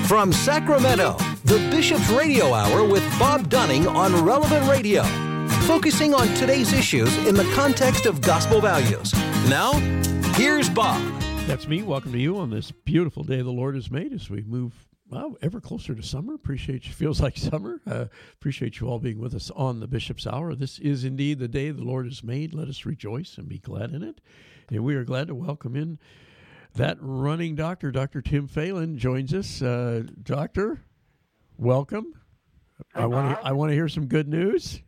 From Sacramento, the Bishop's Radio Hour with Bob Dunning on Relevant Radio, focusing on today's issues in the context of gospel values. Now, here's Bob. That's me. Welcome to you on this beautiful day the Lord has made as we move ever closer to summer. Appreciate you. Feels like summer. Appreciate you all being with us on the Bishop's Hour. This is indeed the day the Lord has made. Let us rejoice and be glad in it. And we are glad to welcome in that running doctor. Dr. Tim Phelan joins us. Doctor, welcome. I want to hear some good news.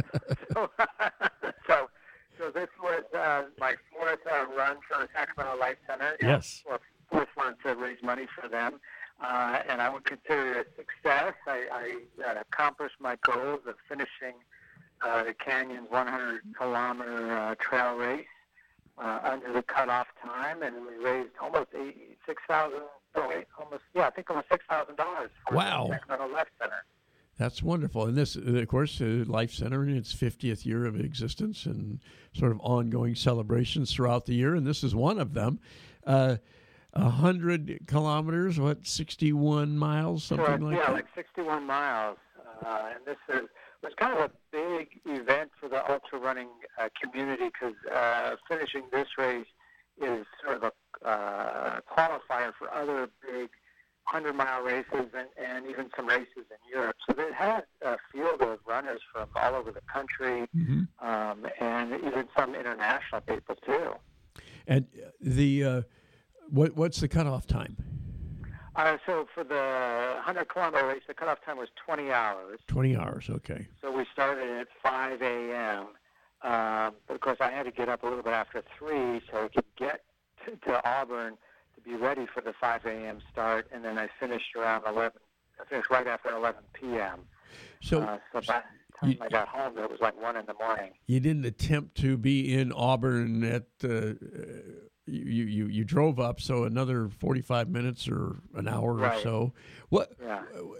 So this was my fourth run for the Sacramento Life Center. Yes. Fourth one to raise money for them. And I would consider it a success. I accomplished my goals of finishing the Canyon's 100-kilometer trail race under the cutoff time, and we raised almost $6,000 for wow. the Sacramento Life Center. That's wonderful. And this, of course, Life Center in its 50th year of existence and sort of ongoing celebrations throughout the year, and this is one of them. 100 kilometers, 61 miles, something like that? Yeah, like 61 miles. And this was kind of a big event for the ultra running community because finishing this race is sort of a qualifier for other big 100-mile races and even some races in Europe. So they had a field of runners from all over the country, and even some international people too. And the what's the cutoff time? So for the 100-kilometer race, the cutoff time was 20 hours. 20 hours, okay. So we started at 5 a.m. But of course, I had to get up a little bit after 3 so I could get to Auburn to be ready for the 5 a.m. start, and then I finished around 11. I finished right after 11 p.m. So by the time I got home, it was like 1 in the morning. You didn't attempt to be in Auburn at you drove up, so another 45 minutes or an hour or so. What? Yeah.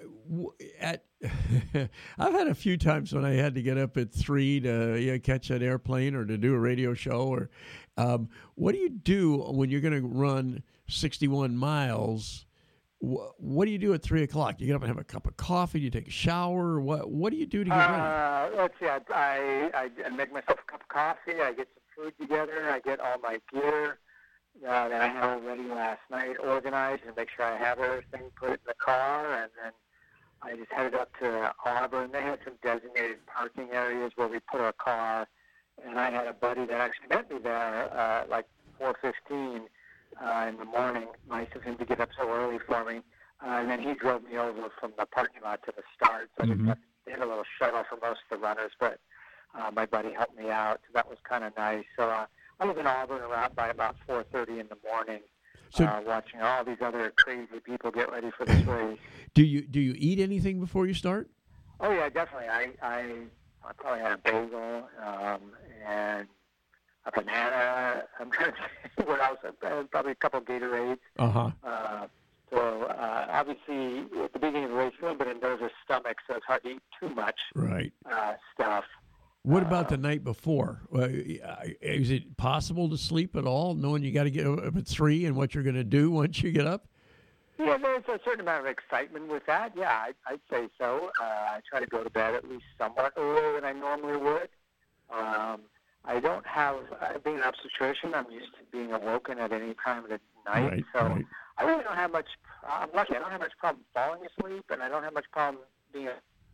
I've had a few times when I had to get up at 3 to catch an airplane or to do a radio show. Or what do you do when you're going to run 61 miles? What do you do at 3 o'clock? Do you get up and have a cup of coffee? Do you take a shower? What do you do to get ready? Let's see. I make myself a cup of coffee. I get some food together. I get all my gear that I had already last night organized and make sure I have everything, put it in the car, and then I just headed up to Auburn. They had some designated parking areas where we put our car, and I had a buddy that actually met me there like 4:15 in the morning. Nice of him to get up so early for me. And then he drove me over from the parking lot to the start. So they had a little shuttle for most of the runners, but my buddy helped me out. So that was kind of nice. So I was in Auburn around by about 4:30 in the morning, watching all these other crazy people get ready for this race. Do you eat anything before you start? Oh yeah, definitely. I probably had a bagel and a banana. I'm trying to think what else. Probably a couple of Gatorades. So obviously at the beginning of the race, a little bit of nervous stomach, so it's hard to eat too much stuff. What about the night before? Is it possible to sleep at all, knowing you got to get up at 3 and what you're going to do once you get up? Yeah, there's a certain amount of excitement with that. Yeah, I'd say so. I try to go to bed at least somewhat earlier than I normally would. I don't have, being an obstetrician, I'm used to being awoken at any time of the night. I really don't have much, I'm lucky, I don't have much problem falling asleep, and I don't have much problem being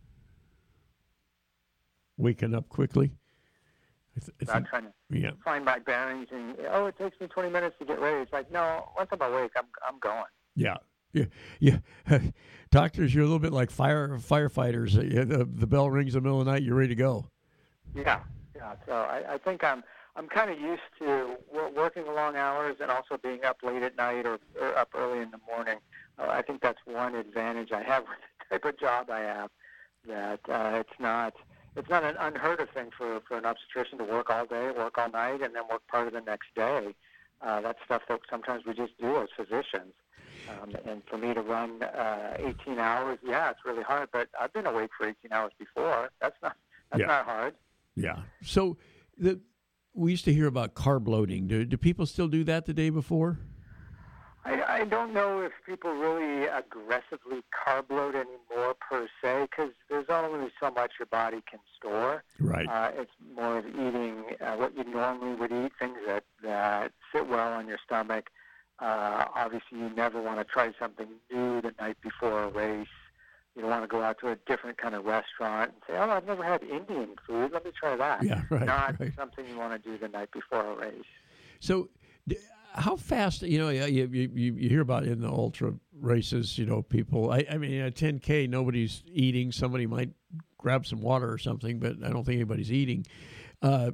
waking up quickly? I'm trying to find my bearings, and it takes me 20 minutes to get ready. It's like, no, once I'm awake, I'm going. Yeah. Doctors, you're a little bit like firefighters. The bell rings in the middle of the night, you're ready to go. Yeah. So I think I'm kind of used to working the long hours and also being up late at night or up early in the morning. I think that's one advantage I have with the type of job I have, that it's not an unheard of thing for an obstetrician to work all day, work all night, and then work part of the next day. That's stuff that sometimes we just do as physicians. And for me to run 18 hours, it's really hard. But I've been awake for 18 hours before. That's not hard. Yeah. So we used to hear about carb loading. Do people still do that the day before? I don't know if people really aggressively carb load anymore per se, because there's only so much your body can store. Right. It's more of eating what you normally would eat, things that sit well on your stomach. Obviously, you never want to try something new the night before a race. You don't want to go out to a different kind of restaurant and say, oh, I've never had Indian food. Let me try that. Yeah, right. Not right. something you want to do the night before a race. So how fast, you hear about in the ultra races, people, I mean, at 10K, nobody's eating. Somebody might grab some water or something, but I don't think anybody's eating. How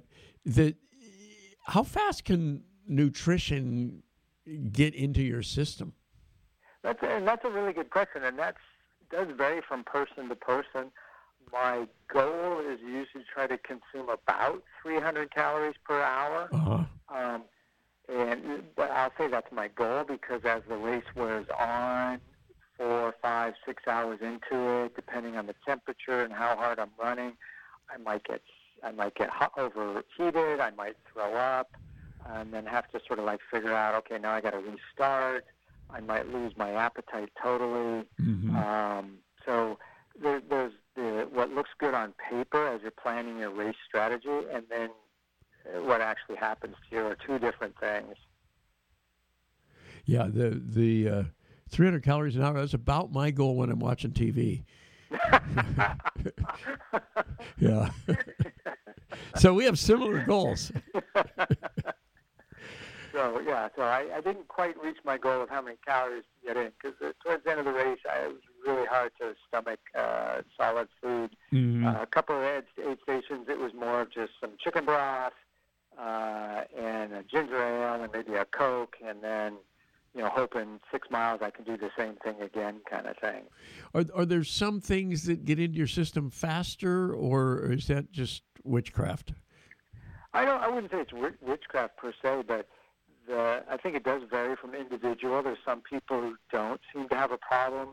fast can nutrition get into your system? That's a really good question, and that does vary from person to person. My goal is usually to try to consume about 300 calories per hour. Uh-huh. But I'll say that's my goal, because as the race wears on, 4, 5, 6 hours into it, depending on the temperature and how hard I'm running, I might get overheated, I might throw up, and then have to sort of like figure out, okay, now I got to restart. I might lose my appetite totally. Mm-hmm. So there's what looks good on paper as you're planning your race strategy, and then what actually happens to you are two different things. Yeah, the 300 calories an hour, that's about my goal when I'm watching TV. Yeah. So we have similar goals. So I didn't quite reach my goal of how many calories to get in, because towards the end of the race, it was really hard to stomach solid food. Mm-hmm. A couple of aid stations, it was more of just some chicken broth and a ginger ale and maybe a Coke, and then hoping 6 miles I can do the same thing again, kind of thing. Are there some things that get into your system faster, or is that just witchcraft? I wouldn't say it's witchcraft per se, but I think it does vary from individual. There's some people who don't seem to have a problem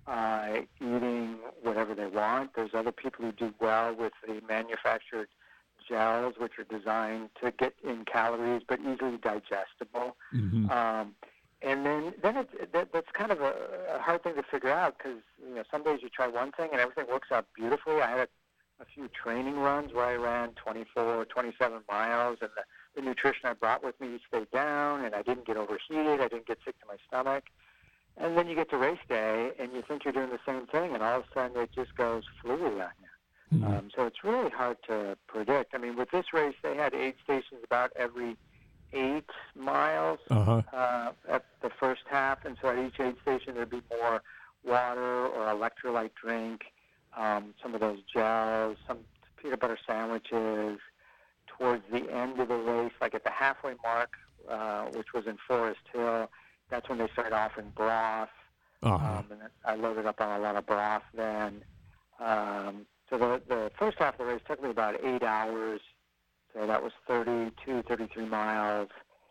eating whatever they want. There's other people who do well with the manufactured gels, which are designed to get in calories but easily digestible. Mm-hmm. And then that's kind of a hard thing to figure out, because some days you try one thing and everything works out beautifully. I had a few training runs where I ran 24, 27 miles, and the nutrition I brought with me stayed down, and I didn't get overheated. I didn't get sick to my stomach. And then you get to race day, and you think you're doing the same thing, and all of a sudden it just goes fluid on you. Mm-hmm. So it's really hard to predict. I mean, with this race, they had aid stations about every 8 miles at the first half, and so at each aid station there'd be more water or electrolyte drink, some of those gels, some peanut butter sandwiches. Towards the end of the race, like at the halfway mark, which was in Forest Hill, that's when they started offering broth. And I loaded up on a lot of broth then. So the first half of the race took me about 8 hours. So that was 32, 33 miles.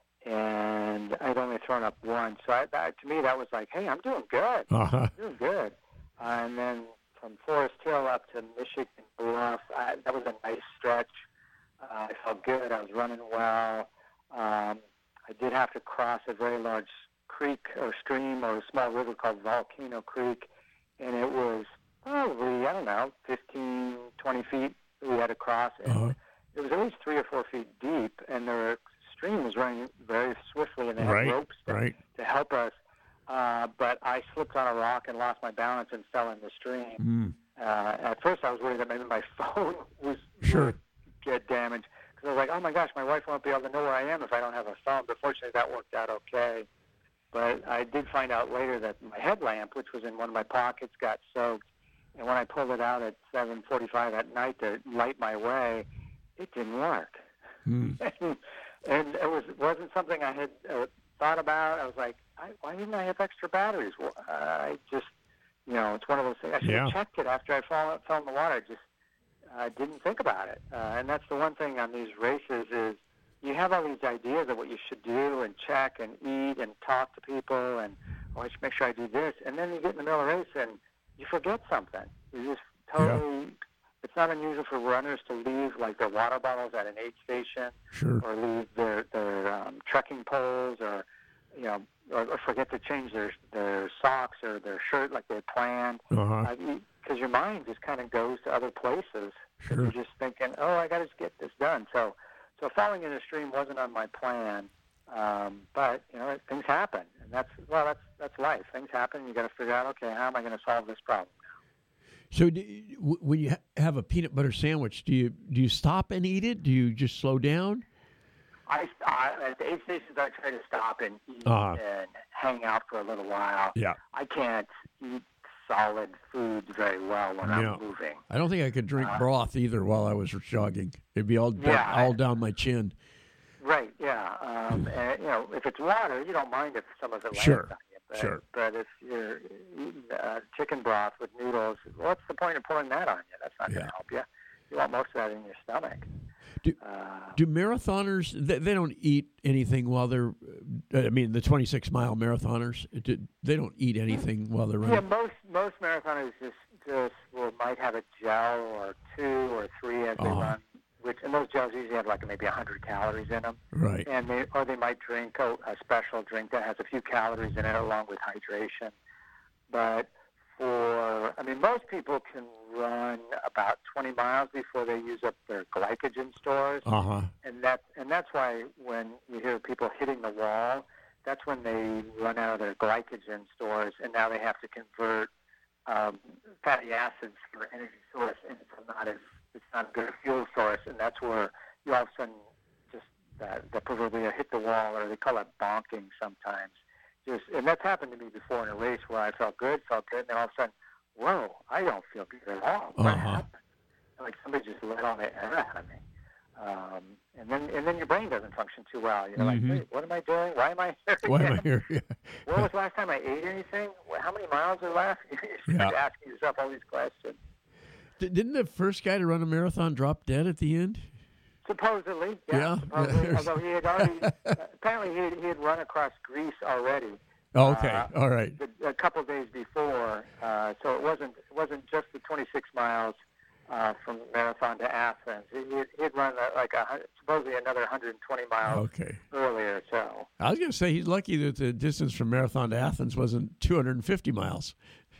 And I'd only thrown up once. So to me, that was like, hey, I'm doing good. I'm doing good. And then from Forest Hill up to Michigan Bluff, that was a nice stretch. I felt good. I was running well. I did have to cross a very large creek or stream or a small river called Volcano Creek, and it was probably, 15, 20 feet we had to cross. And it was at least 3 or 4 feet deep, and the stream was running very swiftly, and they had ropes to help us. But I slipped on a rock and lost my balance and fell in the stream. At first, I was worried that maybe my phone would get damaged, because I was like, oh my gosh, my wife won't be able to know where I am if I don't have a phone. But fortunately, that worked out okay. But I did find out later that my headlamp, which was in one of my pockets, got soaked. And when I pulled it out at 7:45 at night to light my way, it didn't work. And it wasn't something I had thought about. I was like, why didn't I have extra batteries? Well, I just, it's one of those things. I should have checked it after I fell in the water. I just didn't think about it. And that's the one thing on these races is you have all these ideas of what you should do and check and eat and talk to people and, I should make sure I do this. And then you get in the middle of the race and you forget something. You just totally, it's not unusual for runners to leave like their water bottles at an aid station or leave their trekking poles or or forget to change their socks or their shirt like they planned. Because your mind just kind of goes to other places. Sure. You're just thinking, I got to get this done. So falling in the stream wasn't on my plan. But things happen, and that's life. Things happen. You got to figure out, okay, how am I going to solve this problem now? So, when you have a peanut butter sandwich, do you stop and eat it? Do you just slow down? At the aid stations, I try to stop and eat and hang out for a little while. Yeah. I can't eat solid foods very well when I'm moving. I don't think I could drink broth either while I was jogging. It'd be all down my chin. Right, yeah. And, if it's water, you don't mind if some of it lands on you. But if you're eating chicken broth with noodles, what's the point of pouring that on you? That's not going to help you. You want most of that in your stomach. Do marathoners, they don't eat anything while they're, the 26-mile marathoners, they don't eat anything while they're running? Yeah, most marathoners just might have a gel or 2 or 3 as they run. And those gels usually have maybe 100 calories in them. Right. And they might drink a special drink that has a few calories in it along with hydration. But most people can run about 20 miles before they use up their glycogen stores. And that's why when you hear people hitting the wall, that's when they run out of their glycogen stores, and now they have to convert fatty acids for energy source, and it's not a good fuel source, and that's where you all of a sudden just the proverbial hit the wall, or they call it bonking sometimes. And that's happened to me before in a race where I felt good, and then all of a sudden, whoa, I don't feel good at all. What happened? Like somebody just let all the air out of me. And then your brain doesn't function too well. You're like, wait, what am I doing? Why am I here? Why am I here? Yeah. When was the last time I ate anything? How many miles are left? You start asking yourself all these questions. Didn't the first guy to run a marathon drop dead at the end? Supposedly, yeah. Supposedly, although he had already, apparently he had run across Greece already. Oh, okay, all right. A couple of days before, so it wasn't just the 26 miles from Marathon to Athens. He had run supposedly another 120 miles earlier. So I was going to say he's lucky that the distance from Marathon to Athens wasn't 250 miles.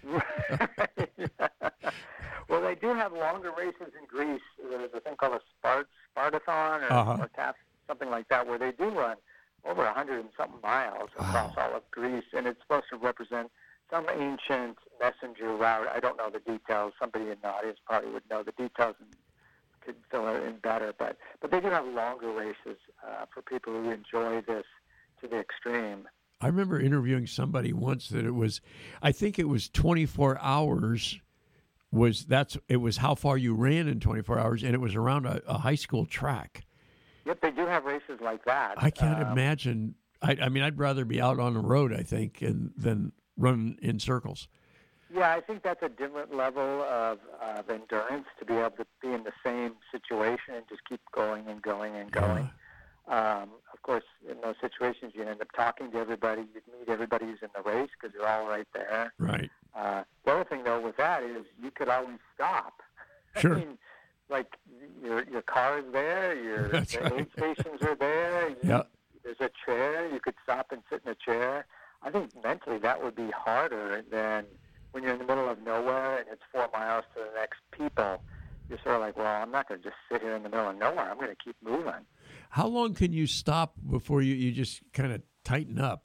Well, they do have longer races in Greece. There's a thing called a Spartathon or something like that, where they do run over 100 and something miles across all of Greece, and it's supposed to represent some ancient messenger route. I don't know the details. Somebody in the audience probably would know the details and could fill it in better. But they do have longer races for people who enjoy this to the extreme. I remember interviewing somebody once that I think it was 24 hours. It was how far you ran in 24 hours, and it was around a high school track. Yep, they do have races like that. I can't imagine. I'd rather be out on the road, I think, than run in circles. Yeah, I think that's a different level of endurance, to be able to be in the same situation and just keep going and going and going. Of course, in those situations, you end up talking to everybody. You meet everybody who's in the race because you're all right there. Right. The other thing, though, with that is you could always stop. Sure. I mean, your car is there. The aid stations are there. There's a chair. You could stop and sit in a chair. I think mentally that would be harder than when you're in the middle of nowhere and it's 4 miles to the next people. You're sort of like, well, I'm not going to just sit here in the middle of nowhere. I'm going to keep moving. How long can you stop before you just kind of tighten up?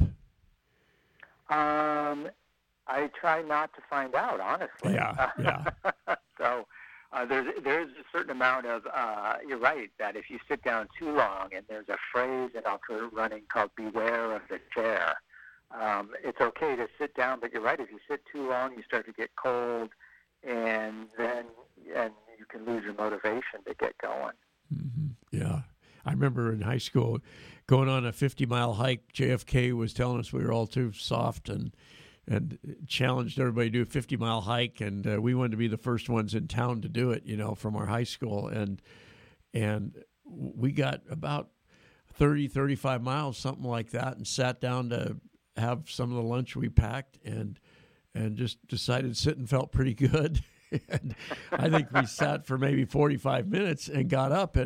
I try not to find out, honestly. Yeah. So there's a certain amount of, you're right, that if you sit down too long, and there's a phrase in ultra running called beware of the chair. It's okay to sit down, but you're right, if you sit too long, you start to get cold, and you can lose your motivation to get going. Mm-hmm. Yeah. I remember in high school going on a 50-mile hike. JFK was telling us we were all too soft and challenged everybody to do a 50-mile hike, and we wanted to be the first ones in town to do it, from our high school. And we got about 30, 35 miles, something like that, and sat down to have some of the lunch we packed and just decided sitting felt pretty good. And I think we sat for maybe 45 minutes and got up, and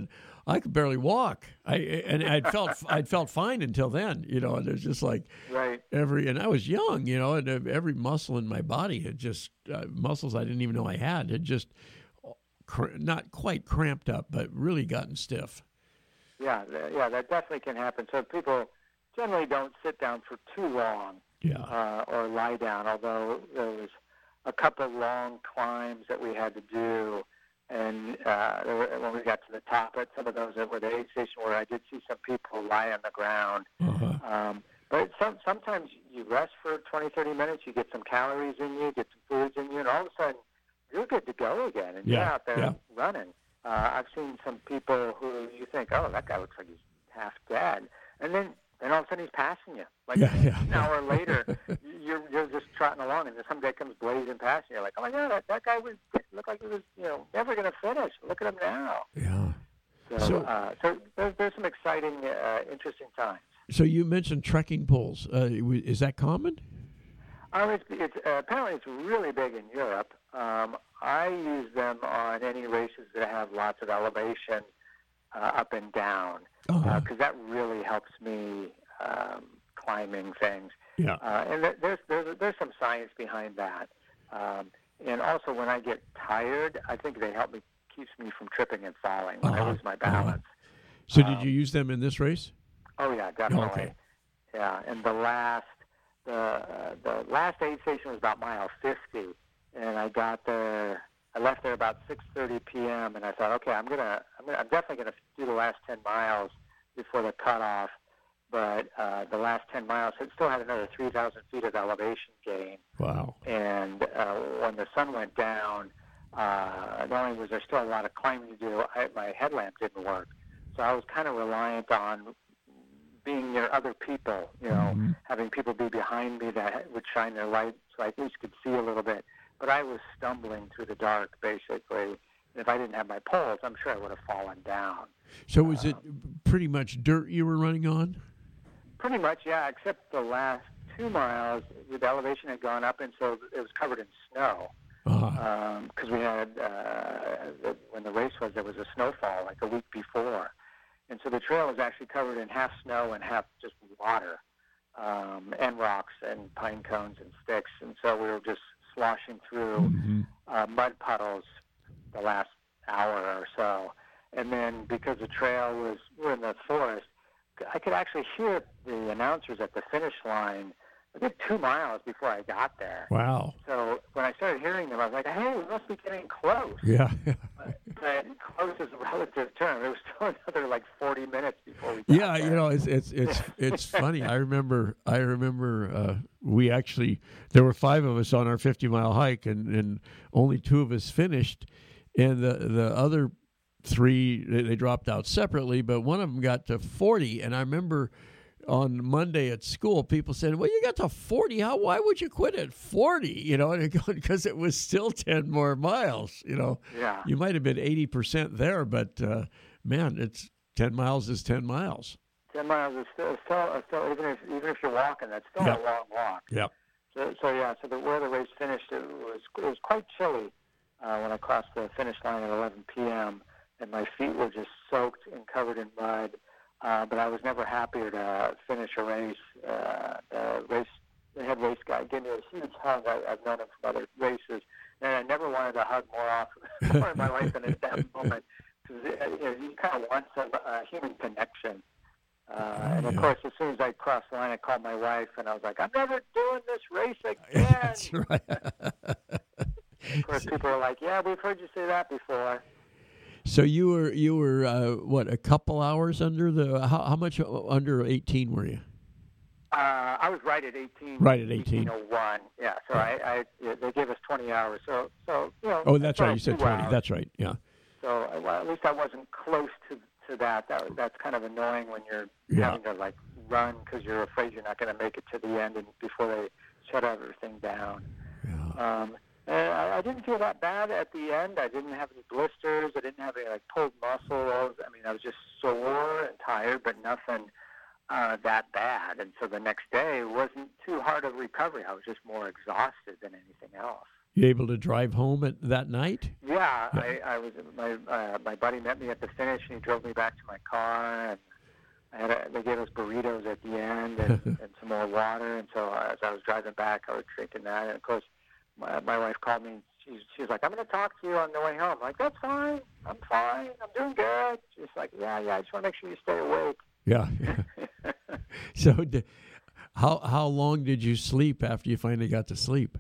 I could barely walk. I'd felt fine until then, and it was just like Right. and I was young, and every muscle in my body had just muscles I didn't even know I had just not quite cramped up, but really gotten stiff. Yeah, that definitely can happen. So people generally don't sit down for too long, or lie down. Although there was a couple of long climbs that we had to do, and when we got to the top, at some of those that were the aid station, where I did see some people lie on the ground. But sometimes you rest for 20, 30 minutes, you get some calories in you, get some foods in you, and all of a sudden you're good to go again, and you're out there running. I've seen some people who you think, oh, that guy looks like he's half dead, and then all of a sudden he's passing you. Like an hour later, you're just trotting along, and then some guy comes blazing past you. You're like, oh my God, that guy looked like he was never going to finish. Look at him now. Yeah. So there's some exciting, interesting times. So you mentioned trekking poles. Is that common? It's apparently it's really big in Europe. I use them on any races that have lots of elevation up and down, because that really helps me climbing things. Yeah. And there's some science behind that. And also, when I get tired, I think they help me, keeps me from tripping and falling when I lose my balance. So did you use them in this race? Oh yeah, definitely. Okay. Yeah, and the last aid station was about mile 50, and I got there. I left there about 6:30 p.m. and I thought, okay, I'm definitely gonna do the last 10 miles before the cutoff. But the last 10 miles, it still had another 3,000 feet of elevation gain. Wow! And when the sun went down, not only was there still a lot of climbing to do, my headlamp didn't work, so I was kind of reliant on being near other people, having people be behind me that would shine their light so I at least could see a little bit. But I was stumbling through the dark, basically. And if I didn't have my poles, I'm sure I would have fallen down. So was it pretty much dirt you were running on? Pretty much, yeah, except the last 2 miles, the elevation had gone up, and so it was covered in snow. Because we had, when the race was, there was a snowfall like a week before. And so the trail was actually covered in half snow and half just water, and rocks and pine cones and sticks. And so we were just sloshing through mud puddles the last hour or so. And then because the trail we're in the forest, I could actually hear the announcers at the finish line a good 2 miles before I got there. Wow. So when I started hearing them, I was like, hey, we must be getting close. Yeah. But close is a relative term. It was still another like 40 minutes before we got there. It's funny. I remember we actually, there were 5 of us on our 50-mile hike, and only 2 of us finished, and the other 3, they dropped out separately, but one of them got to 40, and I remember on Monday at school, people said, well, you got to 40. Why would you quit at 40? Because it was still 10 more miles, Yeah. You might have been 80% there, but, man, it's 10 miles is 10 miles. 10 miles is still even if you're walking, that's still a long walk. Yeah. So where the race finished, it was quite chilly when I crossed the finish line at 11 p.m., and my feet were just soaked and covered in mud. But I was never happier to finish a race. The head race guy gave me a huge hug. I've known him from other races, and I never wanted to hug more in my life than at that moment. You kind of want some human connection. And of course, as soon as I crossed the line, I called my wife, and I was like, I'm never doing this race again. That's right. Of course, people are like, yeah, we've heard you say that before. So you were what, a couple hours under how much under 18 were you? I was right at 18. Right at 18. 18:01. Yeah. So they gave us 20 hours. So Oh, that's right. You said 20. Hours. That's right. Yeah. So at least I wasn't close to that. That's kind of annoying when you're having to like run because you're afraid you're not going to make it to the end and before they shut everything down. Yeah. And I didn't feel that bad at the end. I didn't have any blisters. I didn't have any pulled muscles. I mean, I was just sore and tired, but nothing that bad. And so the next day wasn't too hard of recovery. I was just more exhausted than anything else. You able to drive home that night? Yeah, I was. My buddy met me at the finish, and he drove me back to my car, and they gave us burritos at the end and some more water. And so as I was driving back, I was drinking that. And of course, my wife called me. She was like, "I'm going to talk to you on the way home." I'm like, "That's fine. I'm fine. I'm doing good." She's like, "Yeah. I just want to make sure you stay awake." Yeah. So, how long did you sleep after you finally got to sleep?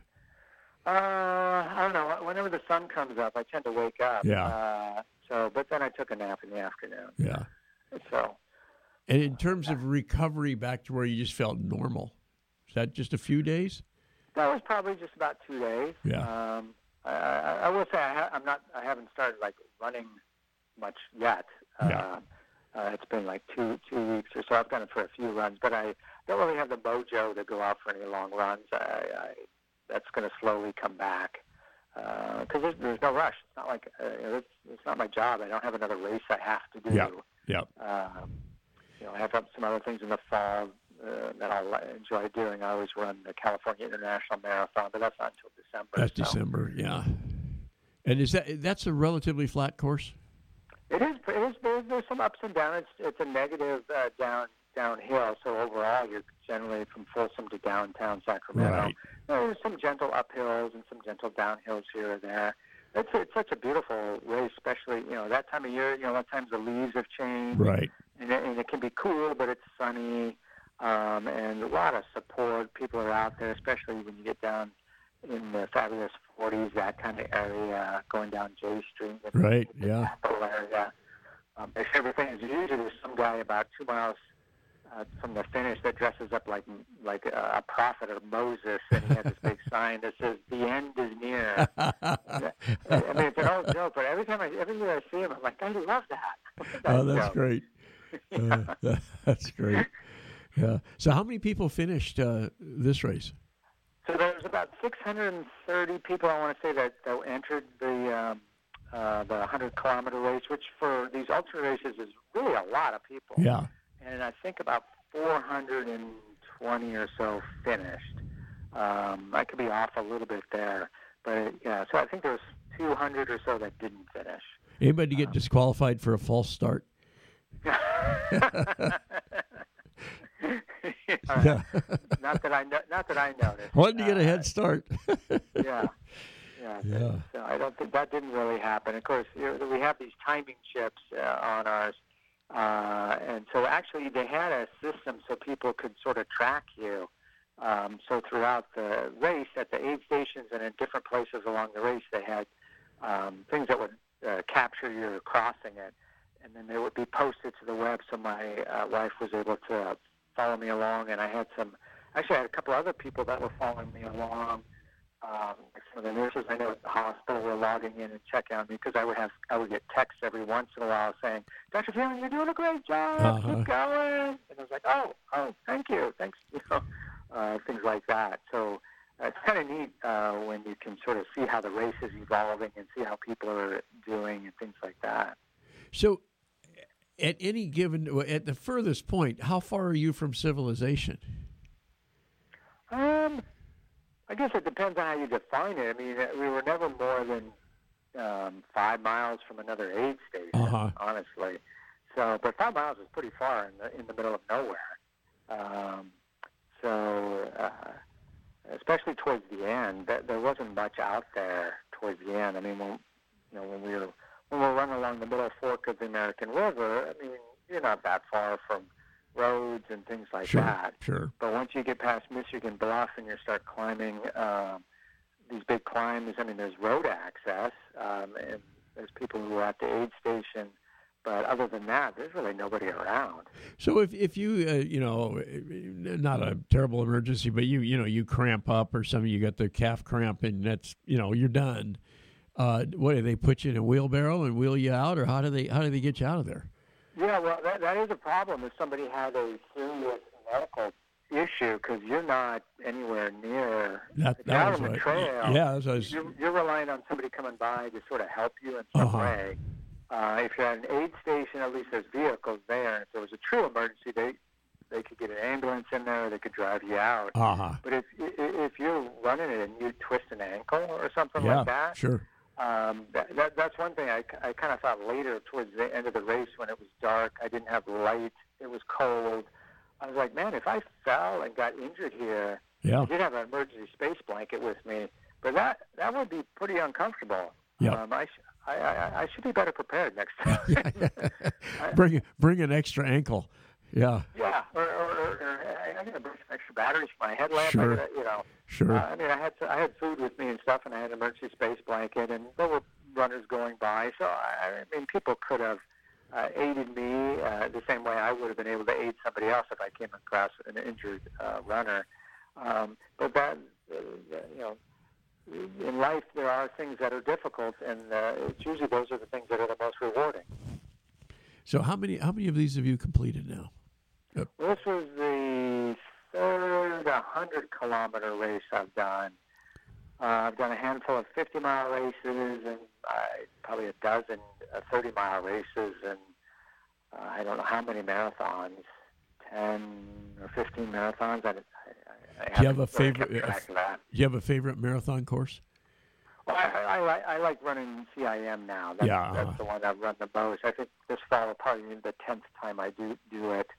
I don't know. Whenever the sun comes up, I tend to wake up. Yeah. But then I took a nap in the afternoon. Yeah. So. And in terms of recovery back to where you just felt normal, is that just a few days? That was probably just about 2 days. Yeah. I will say I haven't started like running much yet. Yeah. It's been like two weeks or so. I've done it for a few runs, but I don't really have the mojo to go out for any long runs. That's going to slowly come back because there's no rush. It's not like it's not my job. I don't have another race I have to do. Yeah. I have some other things in the fall that I'll enjoy doing. I always run the California International Marathon, but that's not until December. That's December, yeah. And that's a relatively flat course? It is. There's some ups and downs. It's a negative downhill. So overall, you're generally from Folsom to downtown Sacramento. Right. There's some gentle uphills and some gentle downhills here or there. It's such a beautiful race, especially that time of year. A lot of times the leaves have changed. Right. And it can be cool, but it's sunny, and a lot of support. People are out there, especially when you get down in the fabulous 40s, that kind of area, going down J Street. Right, yeah. Area. My favorite thing is usually there's some guy about 2 miles from the finish that dresses up like a prophet or Moses, and he has this big sign that says, "The end is near." I mean, it's an old joke, but every year I see him, I'm like, I love that. Oh, that's great. That's great. Yeah. So how many people finished this race? So there was about 630 people, I want to say, that entered the 100-kilometer race, which for these ultra races is really a lot of people. Yeah. And I think about 420 or so finished. I could be off a little bit there, but yeah. So I think there was 200 or so that didn't finish. Anybody get disqualified for a false start? Yeah. Not that I noticed. Wanted to get a head start. Yeah. So I don't think that didn't really happen. Of course, we have these timing chips on ours, and so actually they had a system so people could sort of track you. So throughout the race, at the aid stations and in different places along the race, they had things that would capture your crossing it, and then they would be posted to the web. So my wife was able to follow me along, and I had a couple other people that were following me along. Some of the nurses I know at the hospital were logging in and checking on me because I would get texts every once in a while saying, "Dr. Phelan, you're doing a great job. Keep going." And I was like, "Oh, thank you, thanks." Things like that. So it's kind of neat when you can sort of see how the race is evolving and see how people are doing and things like that. So, at the furthest point, how far are you from civilization? I guess it depends on how you define it. I mean, we were never more than 5 miles from another aid station, honestly. So, but 5 miles is pretty far in the middle of nowhere. Especially towards the end, there wasn't much out there towards the end. I mean, when we're running along the middle fork of the American River, I mean, you're not that far from roads and things like that. Sure. But once you get past Michigan Bluff and you start climbing these big climbs, I mean, there's road access, and there's people who are at the aid station. But other than that, there's really nobody around. So if you, not a terrible emergency, but you cramp up or something, you got the calf cramp and that's, you're done. What do they put you in a wheelbarrow and wheel you out, or how do they get you out of there? Yeah, well, that is a problem if somebody had a serious medical issue because you're not anywhere near that out was on the right. trail. Yeah, you're relying on somebody coming by to sort of help you in some way. If you're at an aid station, at least there's vehicles there. And if there was a true emergency, they could get an ambulance in there, or they could drive you out. Uh-huh. But if you're running it and you twist an ankle or something Yeah, like that, sure. That's one thing I kind of thought later towards the end of the race when it was dark. I didn't have light. It was cold. I was like, man, if I fell and got injured here, Yeah. I did have an emergency space blanket with me, but that would be pretty uncomfortable. Yeah. I should be better prepared next time. Bring an extra ankle. Yeah. Yeah, or I got to bring some extra batteries for my headlamp. Sure. Sure. I mean, I had food with me and stuff, and I had an emergency space blanket, and there were runners going by. So I mean, people could have aided me the same way I would have been able to aid somebody else if I came across an injured runner. But that, in life there are things that are difficult, and it's usually those are the things that are the most rewarding. So how many of these have you completed now? Well, this was the third 100-kilometer race I've done. I've done a handful of 50-mile races and probably a dozen 30-mile races, and I don't know how many marathons, 10 or 15 marathons. Do you have a favorite? Do you have a favorite marathon course? Well, I like running CIM now. That's the one I've run the most. I think this fall will probably be the 10th time I do it.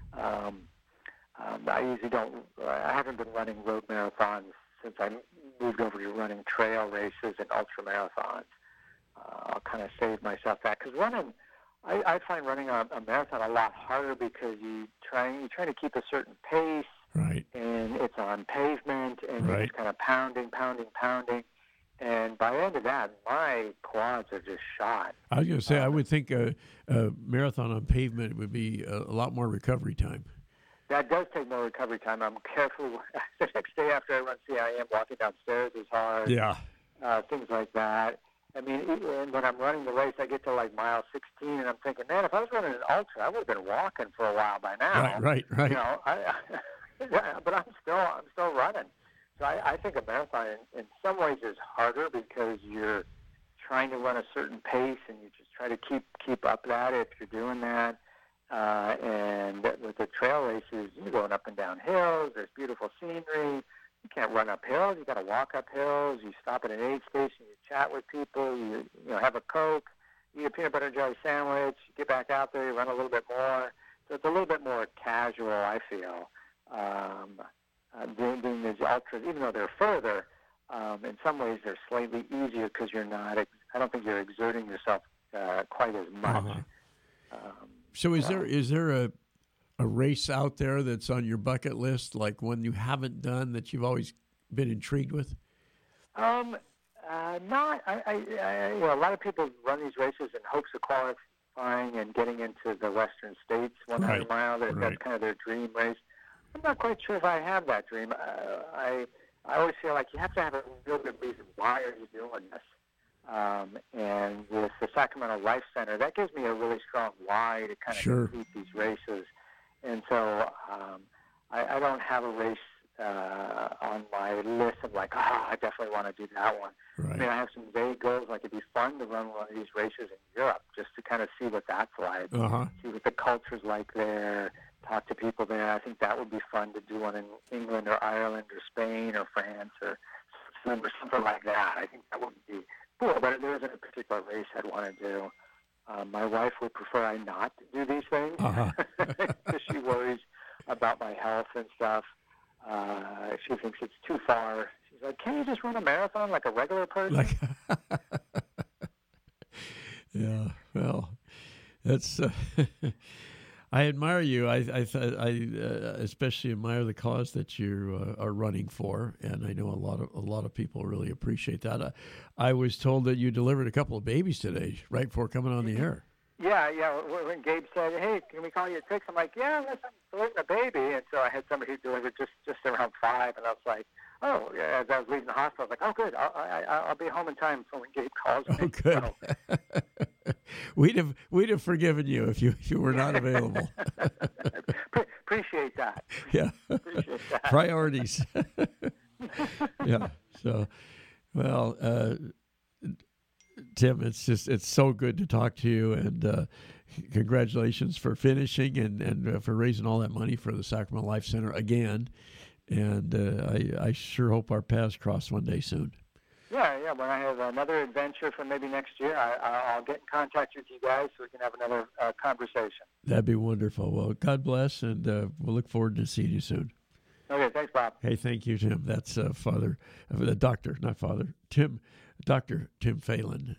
I usually don't. I haven't been running road marathons since I moved over to running trail races and ultra marathons. I'll kind of save myself that because running. I find running a marathon a lot harder because you're trying to keep a certain pace, right? And it's on pavement, and right. It's kind of pounding. And by the end of that, my quads are just shot. I was going to say, I would think a marathon on pavement would be a lot more recovery time. That does take more recovery time. I'm careful. The next day after I run CIM, walking downstairs is hard. Yeah. Things like that. I mean, when I'm running the race, I get to like mile 16, and I'm thinking, man, if I was running an ultra, I would have been walking for a while by now. Right. You know, but I'm still running. So I think a marathon in some ways is harder because you're trying to run a certain pace and you just try to keep up that if you're doing that. And with the trail races, you're going up and down hills. There's beautiful scenery. You can't run up hills. You got to walk up hills. You stop at an aid station. You chat with people. You have a Coke. You eat a peanut butter and jelly sandwich. You get back out there. You run a little bit more. So it's a little bit more casual, I feel. Doing these ultras, even though they're further, in some ways they're slightly easier because you're not. I don't think you're exerting yourself quite as much. Uh-huh. So is there a race out there that's on your bucket list, like one you haven't done that you've always been intrigued with? Not. A lot of people run these races in hopes of qualifying and getting into the Western States 100 mile. That's kind of their dream race. I'm not quite sure if I have that dream. I always feel like you have to have a real good reason. Why are you doing this? And with the Sacramento Life Center, that gives me a really strong why to kind of complete these races. And so I don't have a race on my list of like, I definitely want to do that one. Right. I mean, I have some vague goals. Like it'd be fun to run one of these races in Europe just to kind of see what that's like, see what the culture's like there, talk to people there. I think that would be fun to do one in England or Ireland or Spain or France or something like that. I think that would be cool, but there isn't a particular race I'd want to do. My wife would prefer I not do these things because she worries about my health and stuff. She thinks it's too far. She's like, "Can you just run a marathon like a regular person?" Yeah, well, that's. I admire you. I especially admire the cause that you are running for, and I know a lot of people really appreciate that. I was told that you delivered a couple of babies today, right before coming on the air. Yeah. When Gabe said, "Hey, can we call you at 6?" I'm like, "Yeah, listen, I'm delivering a baby," and so I had somebody who delivered just around 5, and I was like, "Oh," yeah. As I was leaving the hospital, I was like, "Oh, good, I'll be home in time for when Gabe calls me." Oh, good. So. We'd have forgiven you if you were not available. Appreciate that. Yeah. Appreciate that. Priorities. Yeah. So, well, Tim, it's so good to talk to you, and congratulations for finishing and for raising all that money for the Sacramento Life Center again. And I sure hope our paths cross one day soon. Yeah. When I have another adventure for maybe next year, I'll get in contact with you guys so we can have another conversation. That'd be wonderful. Well, God bless, and we'll look forward to seeing you soon. Okay, thanks, Bob. Hey, thank you, Tim. That's Dr. Tim Phelan.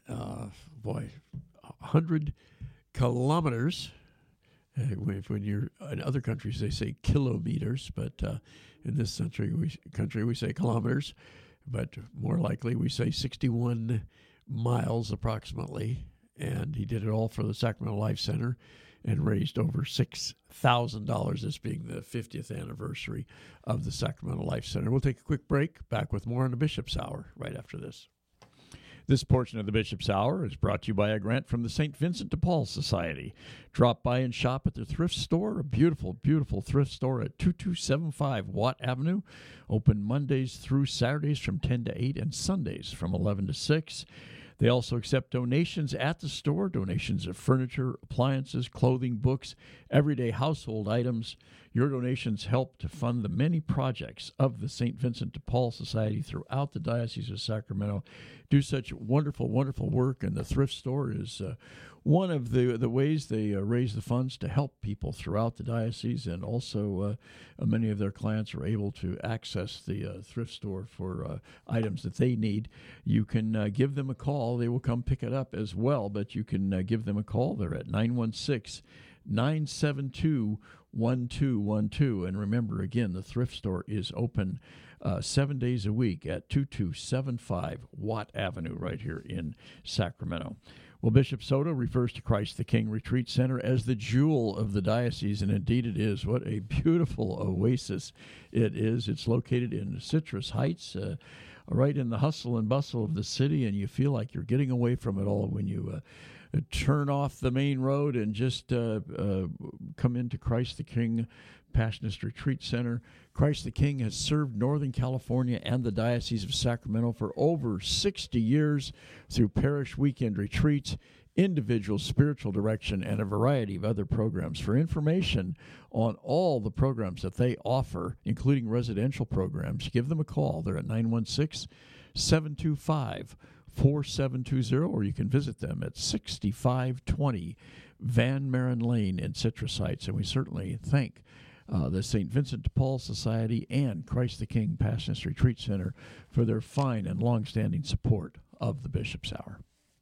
100 kilometers. When you're in other countries, they say kilometers, but in this country we say kilometers. But more likely we say 61 miles approximately. And he did it all for the Sacramento Life Center and raised over $6,000, this being the 50th anniversary of the Sacramento Life Center. We'll take a quick break. Back with more on the Bishop's Hour right after this. This portion of the Bishop's Hour is brought to you by a grant from the St. Vincent de Paul Society. Drop by and shop at their thrift store, a beautiful, beautiful thrift store at 2275 Watt Avenue. Open Mondays through Saturdays from 10 to 8 and Sundays from 11 to 6. They also accept donations at the store, donations of furniture, appliances, clothing, books, everyday household items. Your donations help to fund the many projects of the St. Vincent de Paul Society throughout the Diocese of Sacramento. Do such wonderful, wonderful work, and the thrift store is one of the ways they raise the funds to help people throughout the diocese, and also many of their clients are able to access the thrift store for items that they need. You can give them a call. They will come pick it up as well, but you can give them a call. They're at 916-972-1212. And remember, again, the thrift store is open 7 days a week at 2275 Watt Avenue right here in Sacramento. Well, Bishop Soto refers to Christ the King Retreat Center as the jewel of the diocese, and indeed it is. What a beautiful oasis it is. It's located in Citrus Heights, right in the hustle and bustle of the city, and you feel like you're getting away from it all when you turn off the main road and just come into Christ the King Passionist Retreat Center. Christ the King has served Northern California and the Diocese of Sacramento for over 60 years through parish weekend retreats, individual spiritual direction, and a variety of other programs. For information on all the programs that they offer, including residential programs, give them a call. They're at 916-725-4720, or you can visit them at 6520 Van Maren Lane in Citrus Heights. And we certainly thank the St. Vincent de Paul Society and Christ the King Passionist Retreat Center for their fine and long-standing support of the Bishop's Hour.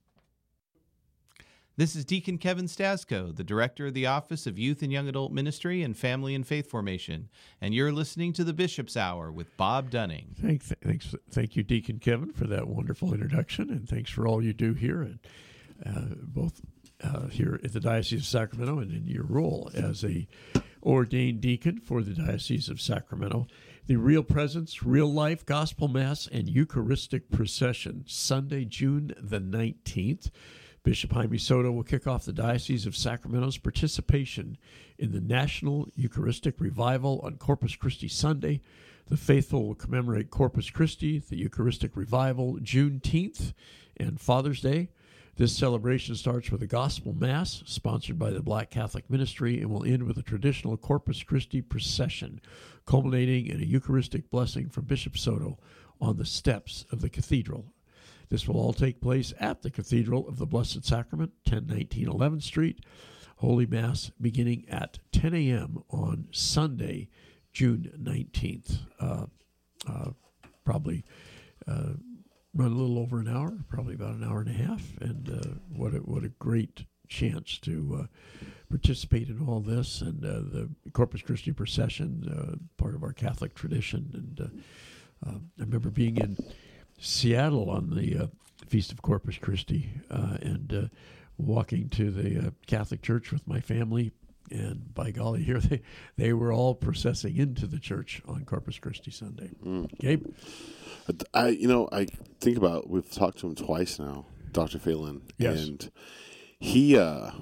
This is Deacon Kevin Stasko, the Director of the Office of Youth and Young Adult Ministry and Family and Faith Formation, and you're listening to the Bishop's Hour with Bob Dunning. Thank you, Deacon Kevin, for that wonderful introduction, and thanks for all you do here, and both here at the Diocese of Sacramento and in your role as a ordained deacon for the Diocese of Sacramento. The Real Presence, Real Life Gospel Mass and Eucharistic Procession, Sunday, June the 19th. Bishop Jaime Soto will kick off the Diocese of Sacramento's participation in the National Eucharistic Revival on Corpus Christi Sunday. The faithful will commemorate Corpus Christi, the Eucharistic Revival, Juneteenth, and Father's Day. This celebration starts with a gospel mass sponsored by the Black Catholic Ministry and will end with a traditional Corpus Christi procession, culminating in a Eucharistic blessing from Bishop Soto on the steps of the cathedral. This will all take place at the Cathedral of the Blessed Sacrament, 1019 11th Street. Holy Mass beginning at 10 a.m. on Sunday, June 19th. Probably run a little over an hour, probably about an hour and a half. And what a great chance to participate in all this. And the Corpus Christi procession, part of our Catholic tradition. And I remember being in Seattle on the Feast of Corpus Christi and walking to the Catholic Church with my family. And by golly, here they were all processing into the church on Corpus Christi Sunday. Gabe? I think about, we've talked to him twice now, Dr. Phelan. Yes. And he,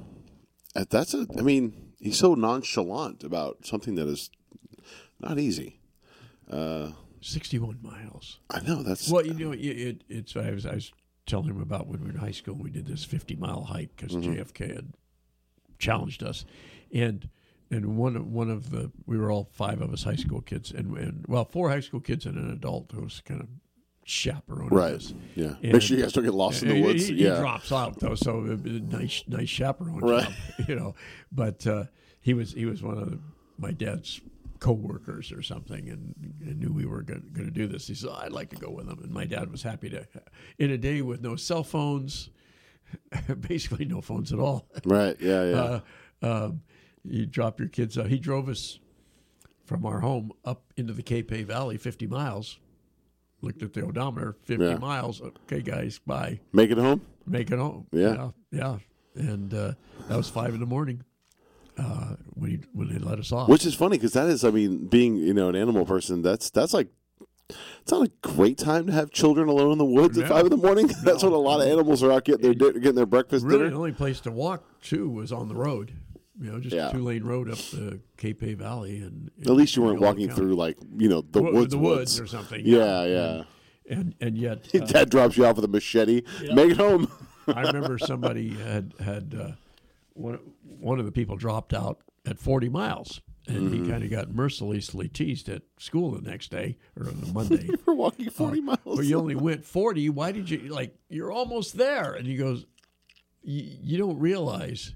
he's so nonchalant about something that is not easy. 61 miles. I know, that's... Well, it's I was telling him about when we were in high school. We did this 50-mile hike because Mm-hmm. JFK had challenged us, and one of the, we were all 5 of us high school kids, and 4 high school kids and an adult who was kind of chaperoning Right. us. Yeah. And- Make sure you guys don't get lost in the woods. He Yeah. drops out though, so nice chaperone Right. job, But he was one of my dad's co-workers or something, and knew we were going to do this. He said, I'd like to go with him, and my dad was happy to. In a day with no cell phones, basically no phones at all. Right. Yeah. Yeah. You drop your kids out. He drove us from our home up into the Cape Valley, 50 miles. Looked at the odometer, 50 Yeah. miles. Okay, guys, bye. Make it home. Make it home. Yeah. Yeah. And that was 5 in the morning when they let us off. Which is funny because that is, I mean, being an animal person, that's like, it's not a great time to have children alone in the woods at Yeah. 5 in the morning. That's when a lot of animals are out getting their breakfast Really, dinner. the only place to walk to was on the road. Just Yeah. a 2-lane road up the Cape Valley, and At least you weren't Yolo walking County. through the woods or something. Yeah. And yet, Your dad drops you off with a machete. Yeah. Make it home. I remember somebody had one of the people dropped out at 40 miles, and he kind of got mercilessly teased at school the next day or on the Monday. We're walking 40 miles. Well, you only went 40. Why did you you're almost there? And he goes, you don't realize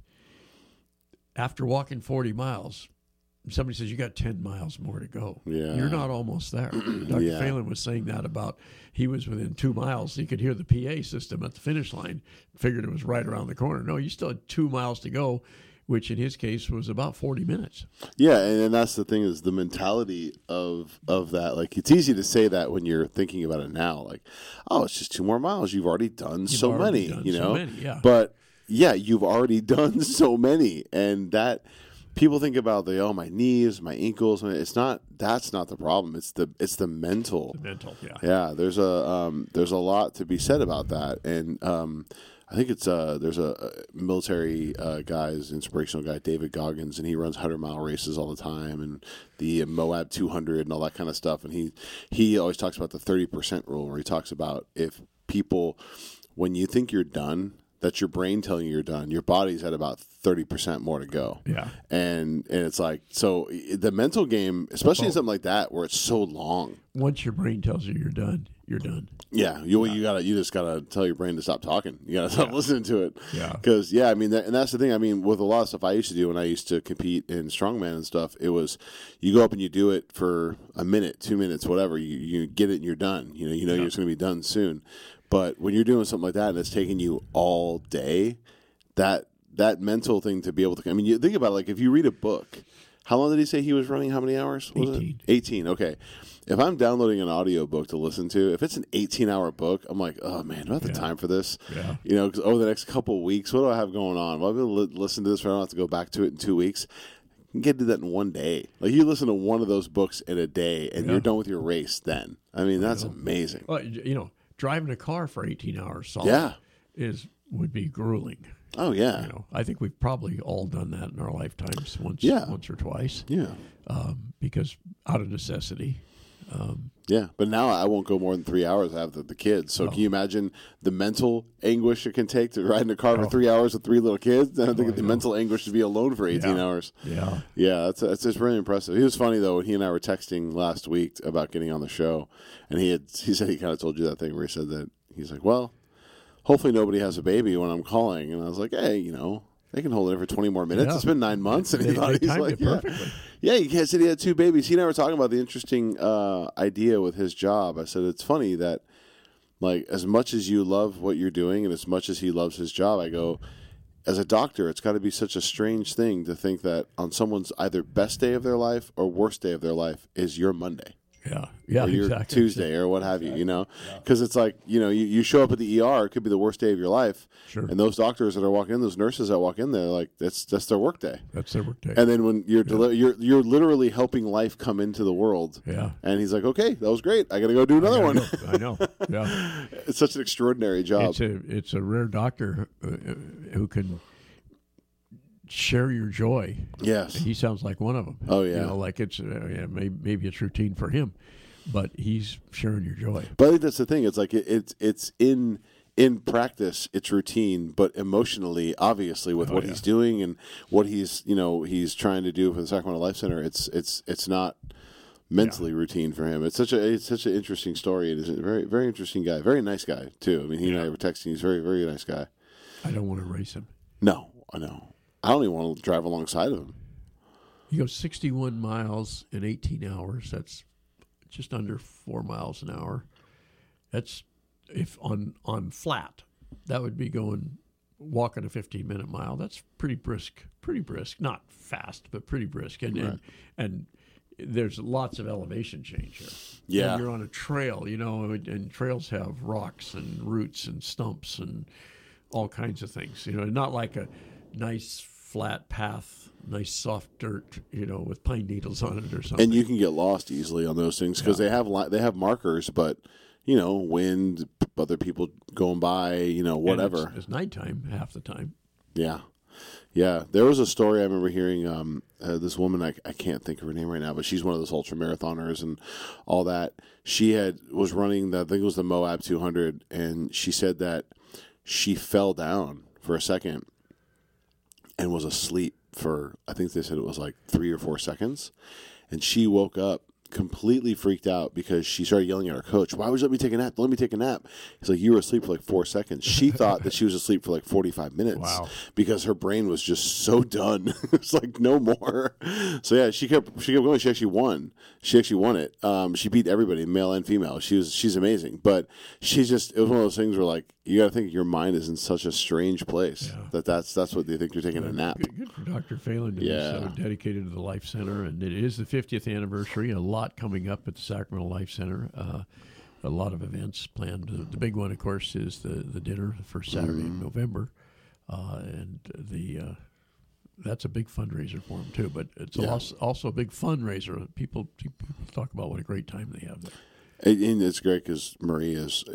after walking 40 miles, somebody says you got 10 miles more to go. Yeah. You're not almost there. Dr. Yeah. Phelan was saying that about he was within 2 miles. He could hear the PA system at the finish line, figured it was right around the corner. No, you still had 2 miles to go, which in his case was about 40 minutes. Yeah, and that's the thing is the mentality of that. Like, it's easy to say that when you're thinking about it now. Like, oh, it's just 2 more miles. You've already done so already many, done so many, yeah. But yeah, you've already done so many, and that people think about my knees, my ankles. It's not. That's not the problem. It's the mental. Mental, yeah. Yeah, there's a lot to be said about that, and I think it's there's a military guy's inspirational guy, David Goggins, and he runs 100-mile races all the time, and the Moab 200 and all that kind of stuff. And he always talks about the 30% rule, where he talks about if people, when you think you're done, that's your brain telling you you're done. Your body's at about 30% more to go. Yeah. And it's like, so the mental game, especially in something like that where it's so long. Once your brain tells you you're done, you're done. Yeah, you just gotta tell your brain to stop talking. You gotta stop listening to it. Yeah. Because I mean, and that's the thing. I mean, with a lot of stuff I used to do when I used to compete in strongman and stuff, it was you go up and you do it for a minute, 2 minutes, whatever. You get it and you're done. You're just gonna be done soon. But when you're doing something like that and it's taking you all day, that mental thing to be able to, I mean, you think about it, like if you read a book, how long did he say he was running? How many hours? 18. 18. Okay. If I'm downloading an audio book to listen to, if it's an 18-hour book, I'm like, oh man, do I have the time for this? Yeah. Because over the next couple of weeks, what do I have going on? Well, I'll be able to listen to this, but I don't have to go back to it in 2 weeks. You can get to that in one day. Like you listen to one of those books in a day, and you're done with your race. Then, I mean, that's amazing. Well, driving a car for 18 hours solid Yeah. would be grueling. Oh yeah, I think we've probably all done that in our lifetimes once or twice. yeah. Because out of necessity. Yeah, but now I won't go more than 3 hours. I have the kids. So can you imagine the mental anguish it can take to ride in a car for 3 hours with 3 little kids? I think the mental anguish to be alone for 18 hours. Yeah. Yeah, that's just really impressive. He was funny, though, when he and I were texting last week about getting on the show. And he said he kind of told you that thing where he said that he's like, well, hopefully nobody has a baby when I'm calling. And I was like, hey, they can hold it for 20 more minutes. Yeah. It's been 9 months. And They he's timed like, it perfectly. Yeah, he said he had 2 babies. He and I were talking about the interesting idea with his job. I said, it's funny that, like, as much as you love what you're doing and as much as he loves his job, I go, as a doctor, it's got to be such a strange thing to think that on someone's either best day of their life or worst day of their life is your Monday. Yeah, Or your exactly. Tuesday or what have you, Because it's like, you show up at the ER, it could be the worst day of your life. Sure. And those doctors that are walking in, those nurses that walk in there, like, that's their work day. That's their work day. And then when you're literally helping life come into the world. Yeah. And he's like, okay, that was great. I got to go do another one. I know. Yeah. It's such an extraordinary job. It's a rare doctor who can share your joy. Yes. He sounds like one of them. Oh, yeah. Like it's maybe it's routine for him, but he's sharing your joy. But I think that's the thing. It's like it's in in practice it's routine, but emotionally, obviously, with what he's doing and what he's trying to do for the Sacramento Life Center, it's not mentally routine for him. It's such an interesting story. It is a very, very interesting guy, very nice guy too. I mean, he and I were texting. He's a very, very nice guy. I don't want to race him. No, I know. I don't even want to drive alongside of him. He goes 61 miles in 18 hours. That's just under 4 miles an hour. That's if on flat. That would be walking a 15-minute mile. That's pretty brisk. Not fast, but pretty brisk. And there's lots of elevation change here. Yeah. And you're on a trail, and trails have rocks and roots and stumps and all kinds of things. Not like a nice flat path, nice soft dirt, with pine needles on it or something. And you can get lost easily on those things because they have markers, but wind, other people going by, whatever. It's nighttime half the time. Yeah. Yeah, there was a story I remember hearing. This woman, I can't think of her name right now, but she's one of those ultra marathoners and all that. She was running, I think it was the Moab 200, and she said that she fell down for a second and was asleep for, I think they said it was like 3 or 4 seconds, and she woke up completely freaked out because she started yelling at her coach, "Why would you let me take a nap? Let me take a nap." He's like, "You were asleep for like 4 seconds." She thought that she was asleep for like 45 minutes because her brain was just so done. It's like no more. So yeah, she kept going. She actually won. She won it. She beat everybody, male and female. She's amazing. But it was one of those things where like you got to think your mind is in such a strange place that's what they think you're taking a nap. Good for Dr. Phelan to be so dedicated to the Life Center, and it is the 50th anniversary. A lot coming up at the Sacramento Life Center. A lot of events planned. The big one, of course, is the dinner the first Saturday in November, and that's a big fundraiser for them too. But it's also a big fundraiser. People talk about what a great time they have there. And it's great because Marie is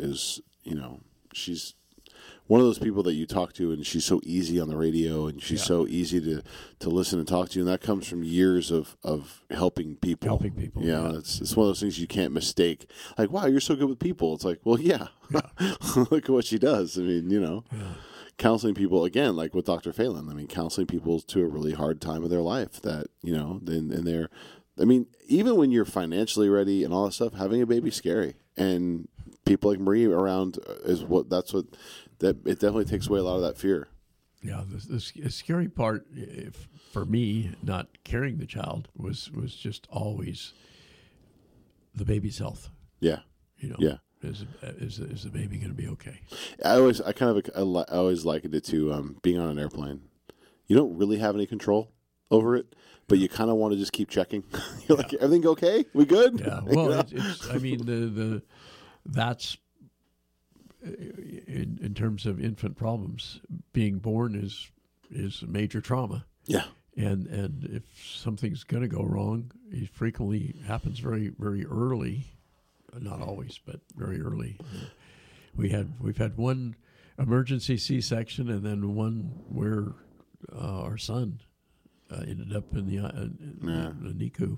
she's one of those people that you talk to, and she's so easy on the radio, and she's so easy to listen and talk to, and that comes from years of helping people. It's one of those things you can't mistake. Like, wow, you're so good with people. It's like, well, look at what she does. I mean, counseling people, again, like with Dr. Phelan. I mean, counseling people to a really hard time of their life that, and they're, I mean, even when you're financially ready and all that stuff, having a baby's scary. And people like Marie around that it definitely takes away a lot of that fear. Yeah, the scary part for me, not carrying the child, was just always the baby's health. Yeah, Is the baby going to be okay? I always likened it to being on an airplane. You don't really have any control over it, but you kind of want to just keep checking. You're like, everything okay? We good? Yeah. Well, I mean, that's in terms of infant problems. Being born is a major trauma. Yeah. And if something's going to go wrong, it frequently happens very, very early. Not always, but very early. We've had one emergency C-section, and then one where our son ended up in the NICU,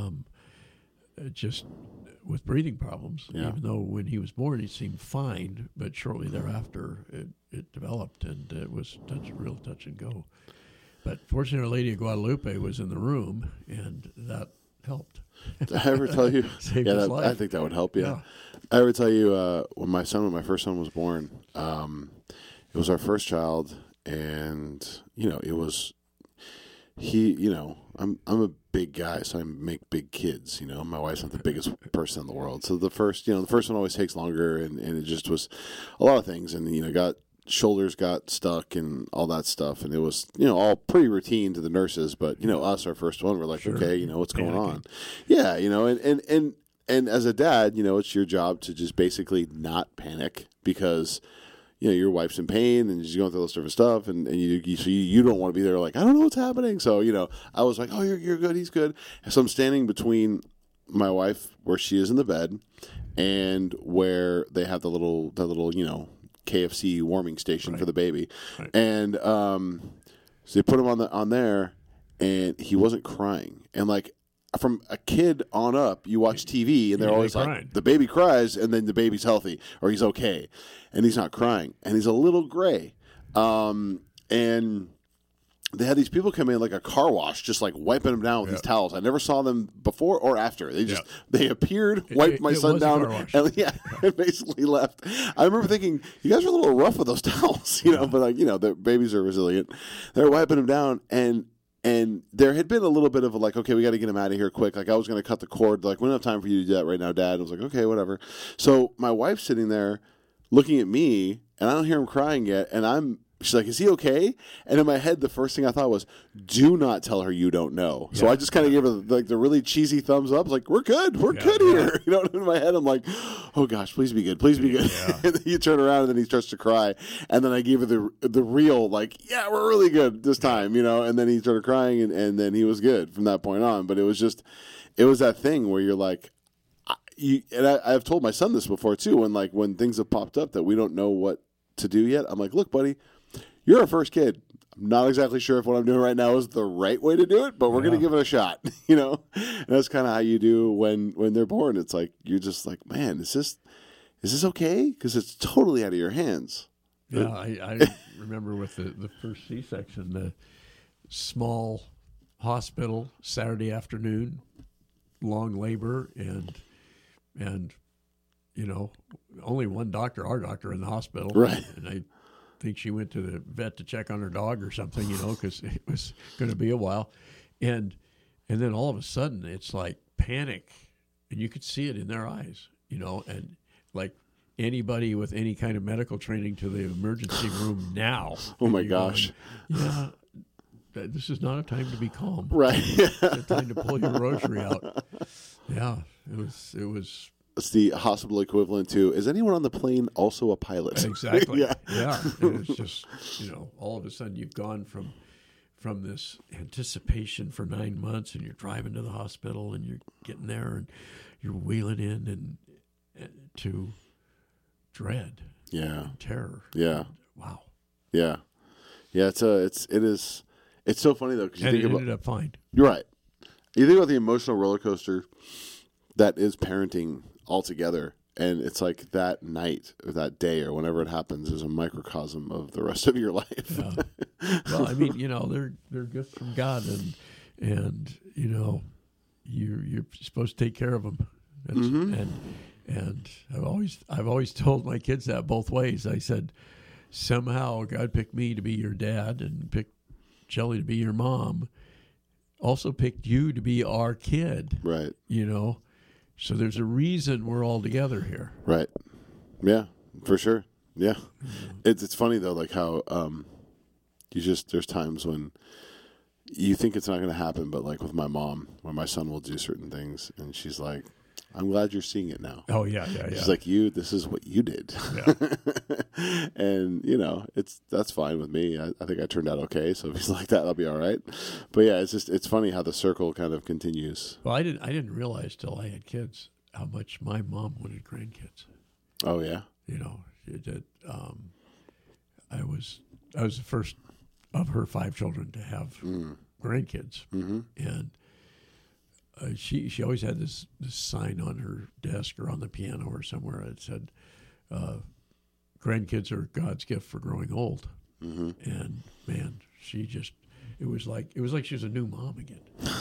just with breathing problems. Yeah. Even though when he was born he seemed fine, but shortly thereafter it developed, and it was real touch and go. But fortunately, Our Lady of Guadalupe was in the room, and that helped. Did I ever tell you? Saved his life. I think that would help. Yeah. I ever tell you when my first son was born, it was our first child, and it was I'm a big guy, so I make big kids. My wife's not the biggest person in the world, so the first one always takes longer, and it just was a lot of things, and shoulders got stuck and all that stuff, and it was all pretty routine to the nurses, but us, our first one, we're like, sure. Okay, what's going on? Yeah, and as a dad, it's your job to just basically not panic, because your wife's in pain and she's going through all this different stuff, and you don't want to be there like, I don't know what's happening. So I was like, oh, you're good, he's good. So I'm standing between my wife where she is in the bed and where they have the little KFC warming station for the baby, and so they put him on there, and he wasn't crying, and like from a kid on up, you watch TV, and they're always they're like, crying. the baby cries, and then the baby's healthy, or he's okay, and he's not crying, and he's a little gray. And they had these people come in like a car wash, just like wiping them down with these towels. I never saw them before or after. They just they appeared, wiped my son down, and basically left. I remember thinking, you guys are a little rough with those towels, but like the babies are resilient. They're wiping them down, and there had been a little bit of a like, okay, we got to get him out of here quick. Like I was going to cut the cord. Like we don't have time for you to do that right now, Dad. I was like, okay, whatever. So my wife's sitting there looking at me, and I don't hear him crying yet, and she's like, is he okay? And in my head, the first thing I thought was, do not tell her you don't know. So I just kind of gave her like the really cheesy thumbs up. I was like, we're good. We're good here. In my head, I'm like, oh gosh, please be good. Please be good. Yeah. And then you turn around and then he starts to cry. And then I gave her the real, like, yeah, we're really good this time, And then he started crying and then he was good from that point on. But it was that thing where you're like, I've told my son this before too, when things have popped up that we don't know what to do yet. I'm like, look, buddy, you're our first kid. I'm not exactly sure if what I'm doing right now is the right way to do it, but we're going to give it a shot, And that's kind of how you do when they're born. It's like, you're just like, man, is this okay? Because it's totally out of your hands. Yeah, I remember with the first C-section, the small hospital, Saturday afternoon, long labor, and only one doctor, our doctor, in the hospital. Right. And I think she went to the vet to check on her dog or something, because it was going to be a while. And then all of a sudden, it's like panic. And you could see it in their eyes, and like anybody with any kind of medical training to the emergency room now. Oh, my gosh. Going, this is not a time to be calm. Right. It's a time to pull your rosary out. Yeah, it was. It's the hospital equivalent to, is anyone on the plane also a pilot? Exactly. Yeah. And it's just, all of a sudden you've gone from this anticipation for 9 months, and you're driving to the hospital, and you're getting there, and you're wheeling in and to dread. Yeah. And terror. Yeah. And, wow. Yeah. Yeah. It's so funny though, because you and think it about, ended up fine. You're right. You think about the emotional roller coaster that is parenting altogether, and it's like that night or that day or whenever it happens is a microcosm of the rest of your life. Yeah. Well, I mean, they're gifts from God, and you're supposed to take care of them. And I've always told my kids that both ways. I said, somehow God picked me to be your dad and picked Shelley to be your mom. Also picked you to be our kid. Right. So there's a reason we're all together here. Right. Yeah, for sure. Yeah. It's funny though, like how there's times when you think it's not going to happen, but like with my mom, when my son will do certain things, and she's like, I'm glad you're seeing it now. Oh yeah. She's like, this is what you did. Yeah. And that's fine with me. I think I turned out okay. So if he's like that, I'll be all right. But yeah, it's funny how the circle kind of continues. Well, I didn't realize till I had kids how much my mom wanted grandkids. Oh yeah. I was the first of her 5 children to have grandkids. Mm-hmm. And she always had this sign on her desk or on the piano or somewhere that said, "Grandkids are God's gift for growing old." Mm-hmm. And man, it was like she was a new mom again.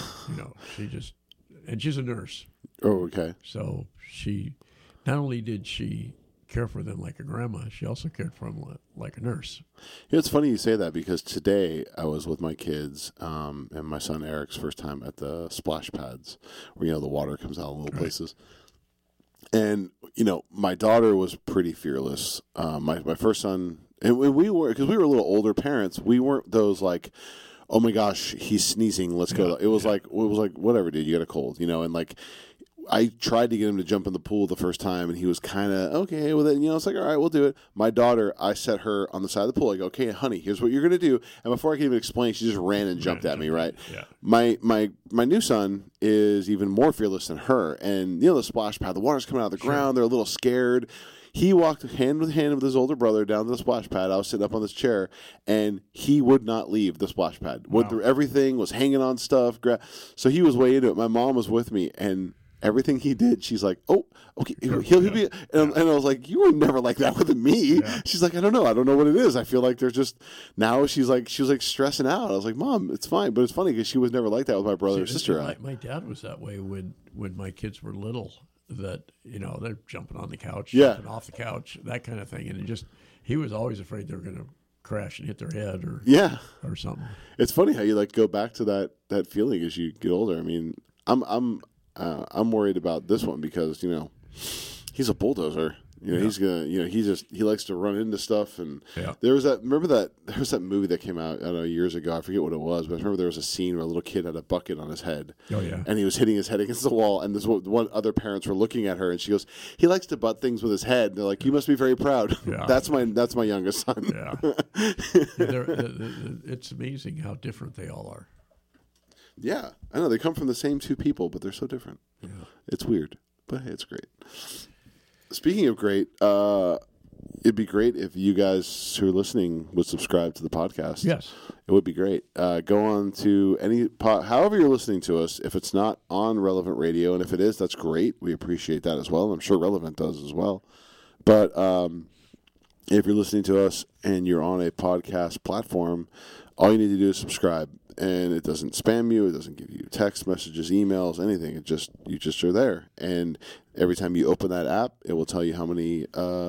And she's a nurse. Oh, okay. So she not only did she care for them like a grandma, she also cared for them like a nurse. It's funny you say that, because today I was with my kids and my son Eric's first time at the splash pads where, the water comes out in little places. And, my daughter was pretty fearless. My first son, and we were, because we were a little older parents, we weren't those like, oh my gosh, he's sneezing, let's go. It was like, whatever, dude, you got a cold, and like, I tried to get him to jump in the pool the first time, and he was kind of okay with it. And, it's like, all right, we'll do it. My daughter, I set her on the side of the pool. I go, okay, honey, here's what you're going to do. And before I can even explain, she just ran and jumped at me, right? Yeah. My new son is even more fearless than her. And, the splash pad, the water's coming out of the ground. They're a little scared. He walked hand in hand with his older brother down to the splash pad. I was sitting up on this chair, and he would not leave the splash pad. Wow. Everything was hanging on stuff. So he was way into it. My mom was with me, and everything he did, she's like, oh, okay, he'll be, and I was like, you were never like that with me. Yeah. She's like, I don't know what it is. I feel like there's just, now she was like stressing out. I was like, Mom, it's fine. But it's funny because she was never like that with my brother or sister. My dad was that way when my kids were little, that, they're jumping on the couch, Yeah. jumping off the couch, that kind of thing. And he was always afraid they were going to crash and hit their head or something. It's funny how you go back to that feeling as you get older. I mean, I'm worried about this one because he's a bulldozer. He's gonna he likes to run into stuff. And there was that movie that came out, I don't know, years ago. I forget what it was, but I remember there was a scene where a little kid had a bucket on his head. Oh yeah, and he was hitting his head against the wall. And this one other parents were looking at her, and she goes, "He likes to butt things with his head." And they're like, "You must be very proud." Yeah. That's my youngest son. Yeah, it's amazing how different they all are. Yeah, I know. They come from the same two people, but they're so different. Yeah. It's weird, but hey, it's great. Speaking of great, it'd be great if you guys who are listening would subscribe to the podcast. Yes. It would be great. Go on to however you're listening to us. If it's not on Relevant Radio, and if it is, that's great. We appreciate that as well. And I'm sure Relevant does as well. But if you're listening to us and you're on a podcast platform, all you need to do is subscribe. And it doesn't spam you. It doesn't give you text messages, emails, anything. You just are there. And every time you open that app, it will tell you how many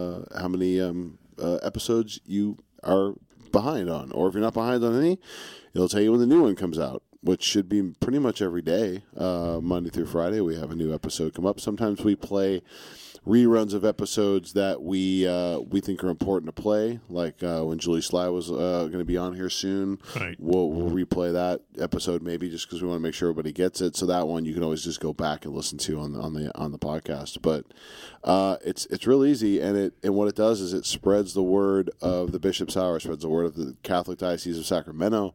episodes you are behind on. Or if you're not behind on any, it'll tell you when the new one comes out, which should be pretty much every day. Monday through Friday, we have a new episode come up. Sometimes we play reruns of episodes that we think are important to play, like when Julie Sly was going to be on here soon. Right. We'll replay that episode maybe just because we want to make sure everybody gets it. So that one you can always just go back and listen to on the podcast. But it's real easy, and what it does is it spreads the word of the Bishop's Hour, spreads the word of the Catholic Diocese of Sacramento,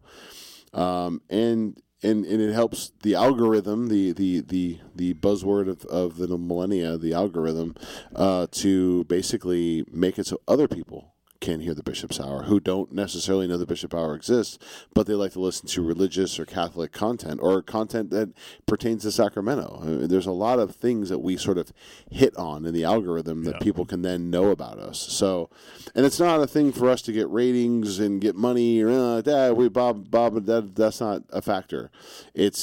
and it helps the algorithm, the buzzword of the millennia, the algorithm, to basically make it so other people can hear the Bishop's Hour who don't necessarily know the Bishop Hour exists, but they like to listen to religious or Catholic content or content that pertains to Sacramento. I mean, there's a lot of things that we sort of hit on in the algorithm that people can then know about us. So, and it's not a thing for us to get ratings and get money or anything like that. Bob, that's not a factor. It's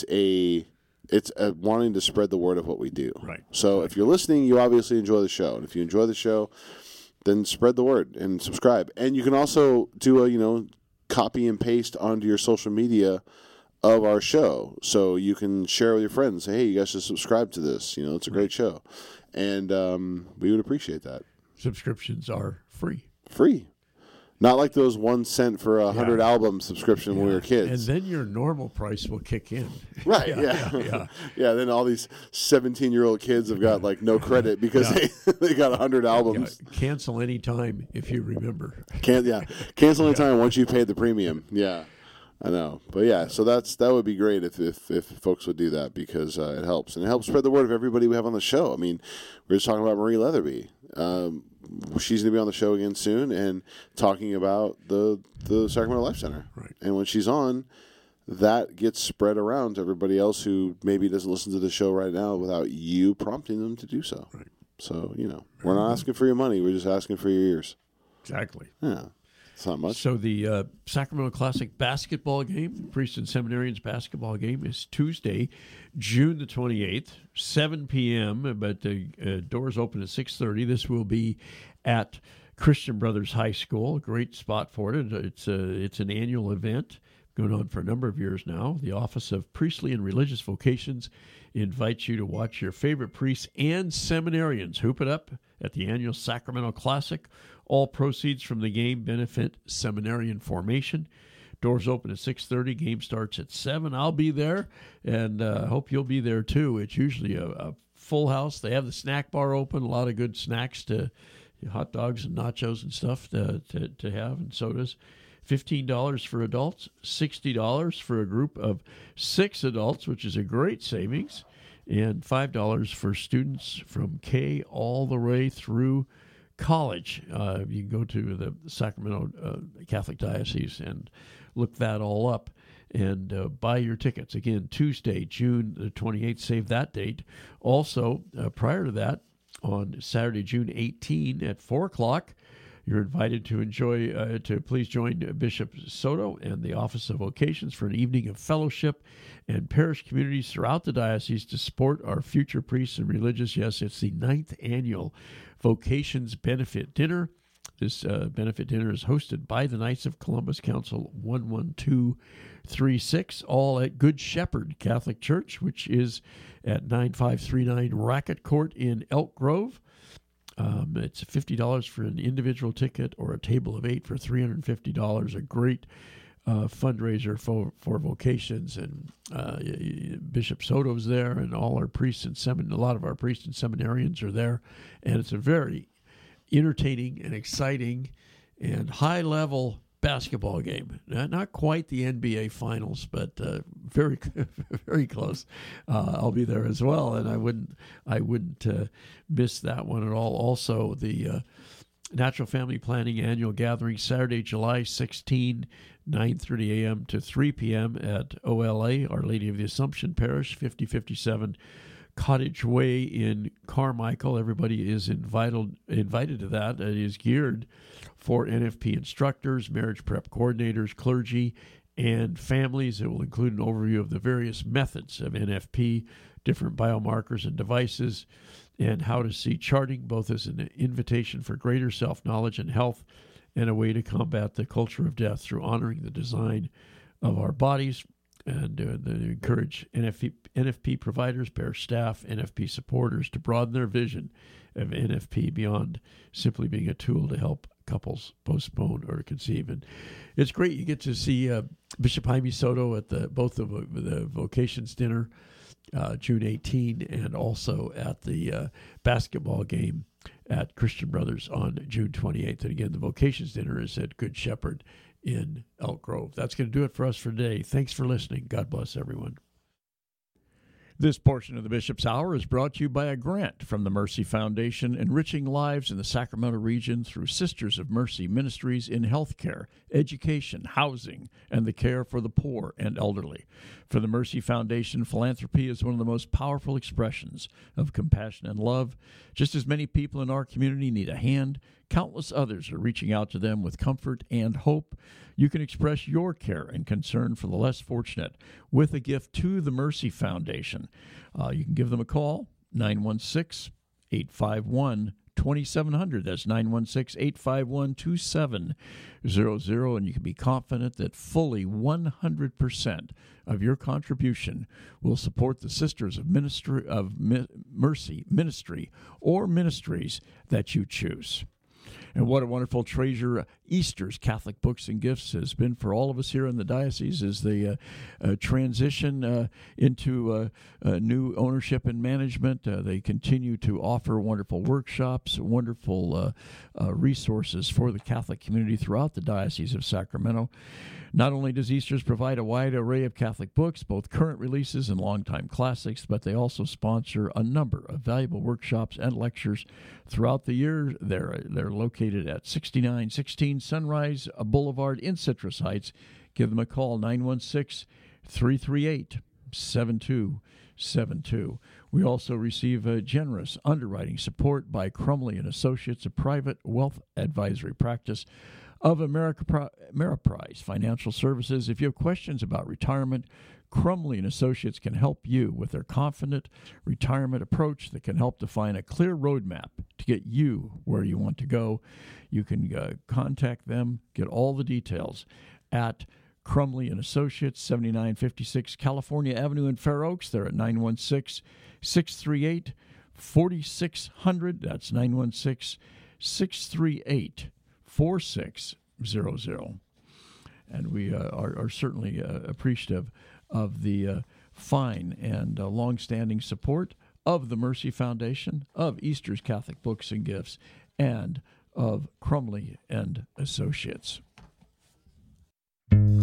wanting to spread the word of what we do. Right. So if you're listening, you obviously enjoy the show. And if you enjoy the show, then spread the word and subscribe. And you can also do a, copy and paste onto your social media of our show. So you can share with your friends, say, hey, you guys should subscribe to this. It's a great show. And we would appreciate that. Subscriptions are free. Free. Not like those 1 cent for 100 album subscription when we were kids. And then your normal price will kick in. Right, yeah. Then all these 17-year-old kids have got no credit because they got 100 albums. Cancel any time if you remember. Cancel any time once you paid the premium. Yeah, I know. But so that would be great if folks would do that because it helps. And it helps spread the word of everybody we have on the show. I mean, we were just talking about Marie Leatherby. She's going to be on the show again soon and talking about the Sacramento Life Center. Right. And when she's on, that gets spread around to everybody else who maybe doesn't listen to the show right now without you prompting them to do so. Right. So, we're not asking for your money. We're just asking for your ears. Exactly. Yeah. It's not much. So the Sacramento Classic basketball game, Priest and Seminarians basketball game, is Tuesday, June the 28th, 7 p.m., but the doors open at 6:30. This will be at Christian Brothers High School. A great spot for it. It's an annual event going on for a number of years now. The Office of Priestly and Religious Vocations invites you to watch your favorite priests and seminarians hoop it up at the annual Sacramento Classic. All proceeds from the game benefit seminarian formation. Doors open at 6:30. Game starts at 7. I'll be there, and hope you'll be there too. It's usually a full house. They have the snack bar open, a lot of good snacks, to hot dogs and nachos and stuff to have, and sodas. $15 for adults, $60 for a group of 6 adults, which is a great savings, and $5 for students from K all the way through college. You can go to the Sacramento Catholic Diocese and look that all up and buy your tickets. Again, Tuesday, June the 28th, save that date. Also, prior to that, on Saturday, June 18 at 4 o'clock, you're invited to please join Bishop Soto and the Office of Vocations for an evening of fellowship and parish communities throughout the diocese to support our future priests and religious. Yes, it's the 9th annual Vocations Benefit Dinner. This benefit dinner is hosted by the Knights of Columbus Council 11236, all at Good Shepherd Catholic Church, which is at 9539 Racket Court in Elk Grove. It's $50 for an individual ticket or a table of 8 for $350. A great fundraiser for vocations, and Bishop Soto's there, and all our priests and a lot of our priests and seminarians are there, and it's a very entertaining and exciting and high-level basketball game. Not quite the NBA Finals, but very, very close. I'll be there as well, and I wouldn't miss that one at all. Also, the Natural Family Planning Annual Gathering, Saturday, July 16, 9:30 a.m. to 3 p.m. at OLA, Our Lady of the Assumption Parish, 5057 Cottage Way in Carmichael. Everybody is invited to that. It is geared for NFP instructors, marriage prep coordinators, clergy, and families. It will include an overview of the various methods of NFP, different biomarkers and devices, and how to see charting, both as an invitation for greater self-knowledge and health and a way to combat the culture of death through honoring the design of our bodies. And they encourage NFP providers, parish staff, NFP supporters to broaden their vision of NFP beyond simply being a tool to help couples postpone or conceive. And it's great. You get to see Bishop Jaime Soto at both the Vocations Dinner, June 18, and also at the basketball game at Christian Brothers on June 28th. And again, the Vocations Dinner is at Good Shepherd in Elk Grove. That's going to do it for us for today. Thanks for listening. God bless everyone. This portion of the Bishop's Hour is brought to you by a grant from the Mercy Foundation, enriching lives in the Sacramento region through Sisters of Mercy ministries in healthcare, education, housing, and the care for the poor and elderly. For the Mercy Foundation, philanthropy is one of the most powerful expressions of compassion and love. Just as many people in our community need a hand, countless others are reaching out to them with comfort and hope. You can express your care and concern for the less fortunate with a gift to the Mercy Foundation. You can give them a call, 916-851-2700. That's 916-851-2700. And you can be confident that fully 100% of your contribution will support the Sisters of Mercy Ministry or ministries that you choose. And what a wonderful treasure Easter's Catholic Books and Gifts has been for all of us here in the diocese as they transition into new ownership and management. They continue to offer wonderful workshops, wonderful resources for the Catholic community throughout the Diocese of Sacramento. Not only does Easter's provide a wide array of Catholic books, both current releases and longtime classics, but they also sponsor a number of valuable workshops and lectures throughout the year. They're located at 6916 Sunrise Boulevard in Citrus Heights. Give them a call, 916-338-7272. We also receive generous underwriting support by Crumley & Associates, a private wealth advisory practice of Ameriprise Financial Services. If you have questions about retirement, Crumley & Associates can help you with their confident retirement approach that can help define a clear roadmap to get you where you want to go. You can contact them, get all the details at Crumley & Associates, 7956 California Avenue in Fair Oaks. They're at 916-638-4600. That's 916-638-4600. And we are certainly appreciative of the fine and long-standing support of the Mercy Foundation, of Easter's Catholic Books and Gifts, and of Crumley and Associates.